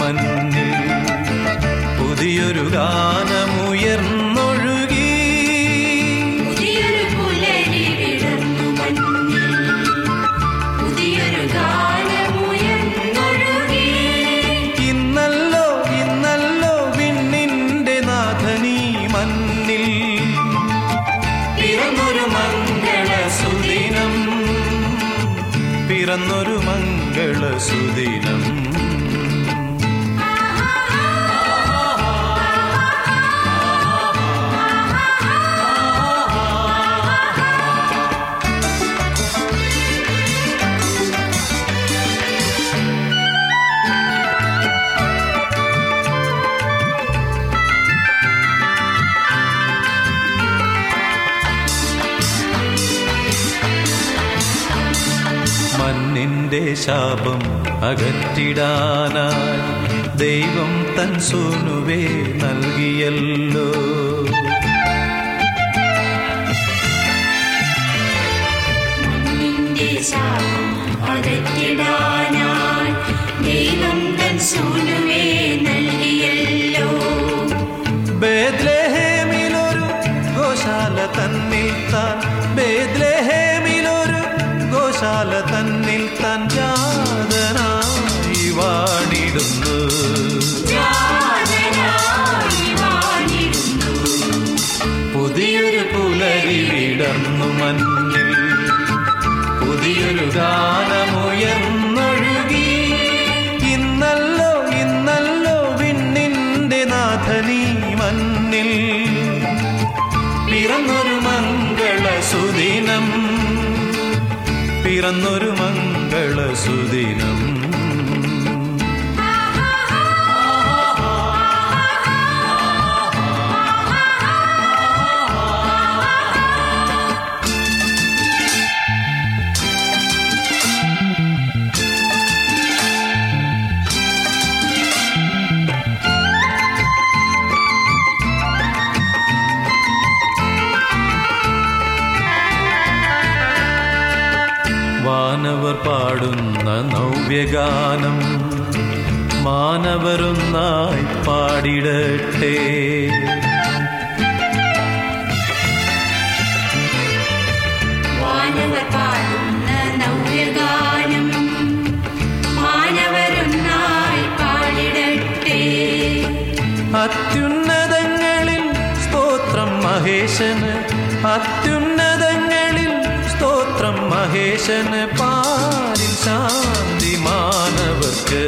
മഞ്ഞിൽ പുതിയൊരു ഗാനമുയർന്നൊഴുകി. ഇന്നല്ലോ ഇന്നല്ലോ വിണ്ണിന്റെ നാഥനീ മണ്ണിൽ പിറന്നൊരു മംഗളസുദിനം, പിറന്നൊരു മംഗളസുദിനം. മണ്ണിന്റെ ശാപം അകറ്റിടാനായി ദൈവം തൻ സൂനുവേ നൽകിയല്ലോ. മണ്ണിന്റെ ശാപം അകറ്റിടാനായി ദൈവം തൻ സൂനുവേ നൽകിയല്ലോ. ബേത്ലഹേമിലൊരു ഗോശാല തന്നിൽ താൻ, ബേത്ലഹേമിലൊരു ഗോശാല തന്നിൽ താൻ ജാതനായി വാണിടുന്നു. പുതിയൊരു പുലരി വിടർന്നു മഞ്ഞിൽ പുതിയൊരു ഗാനമുയർന്നൊഴുകി. ഇന്നല്ലോ ഇന്നല്ലോ വിണ്ണിന്റെ നാഥനീ മണ്ണിൽ പിറന്നൊരു മംഗളസുദിനം, പിറന്നൊരു മംഗളസുദിനം. വാനവർ പാടുന്ന നവ്യഗാനം മാനവരൊന്നായി പാടിടട്ടെ. വാനവർ പാടുന്ന നവ്യഗാനം മാനവരൊന്നായി പാടിടട്ടെ. അത്യുന്നതങ്ങളിൽ സ്തോത്രം മഹേശന്, അത്യുന്നതങ്ങളിൽ സ്തോത്രം മഹേശന്. പാരിൽ ശാന്തി മാനവർക്ക്,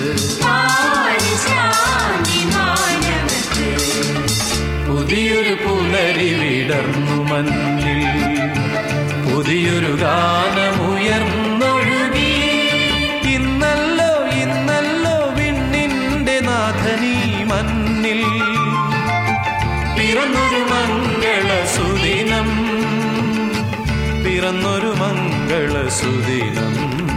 പുതിയൊരു പുലരി വിടർന്നു മഞ്ഞിൽ പുതിയൊരു ഗാനമുയർന്നൊഴുകി. ഇന്നല്ലോ ഇന്നല്ലോ വിണ്ണിന്റെ നാഥനീ മണ്ണിൽ പിറന്നൊരു മംഗളസുദിനം, പിറന്നൊരു മംഗളസുദിനം.